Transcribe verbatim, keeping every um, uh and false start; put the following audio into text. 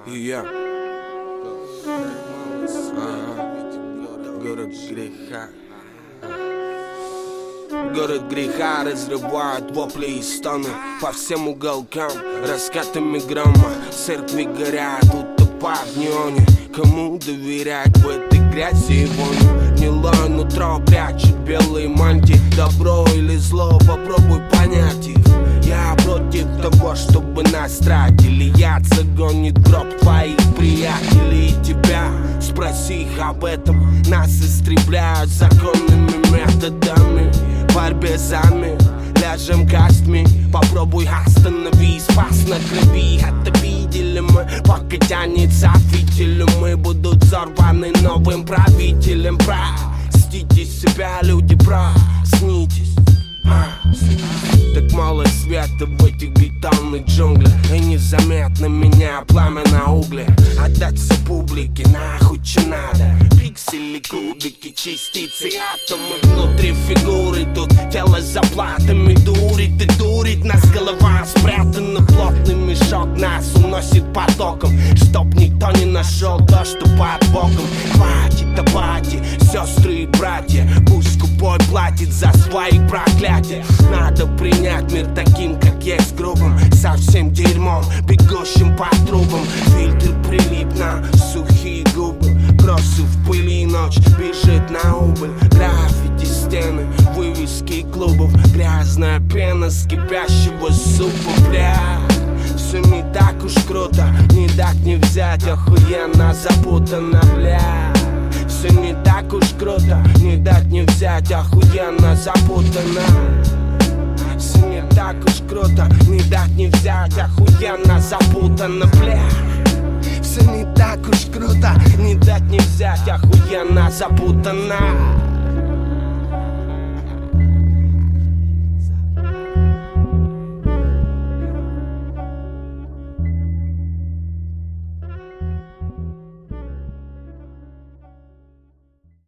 И я ага. Город греха. Город греха разрывает вопли и стоны по всем уголкам, раскатами грома. Церкви горят, утопают в неоне. Кому доверять в этой грязи и вони? Гнилое нутро прячет белые мантии. Добро или зло, попробуй понять их. Я против того, чтобы нас тратили. Яд загонит гроб твоих приятелей и тебя. Спроси их об этом. Нас истребляют законными методами. В борьбе за мир, ляжем костьми. Попробуй останови, спас на крови. Это видели мы, пока тянется фитиль. Мы будут взорваны новым правителем. Простите себя, люди, проснитесь. Так мало света в этих бетонных джунглях. И незаметно меня пламя на угле. Отдаться публике нахуй че надо. Пиксели, кубики, частицы, атомы внутри фигуры. Тут тело за платами дурит и дурит нас. Голова спрятана, плотный мешок нас уносит потоком. Чтоб никто не нашел то, что под боком. Хватит апатии, сестры и братья. Пусть скупой платит за свои проклятия. Надо принять мир таким, как есть, грубым. Совсем дерьмом, бегущим по трубам. Фильтр прилип на сухие губы. Кроссы в пыли, ночь бежит на убыль. Граффити, стены, вывески клубов. Грязная пена с кипящего супа, бля. Все не так уж круто, не дать не взять. Охуенно запутано, бля. Все не так уж круто, не дать не взять. Охуенно запутано. Все не так уж круто, не дать не взять. Охуенно запутано, бля. Все не так уж круто, не дать не взять. Охуенно запутано.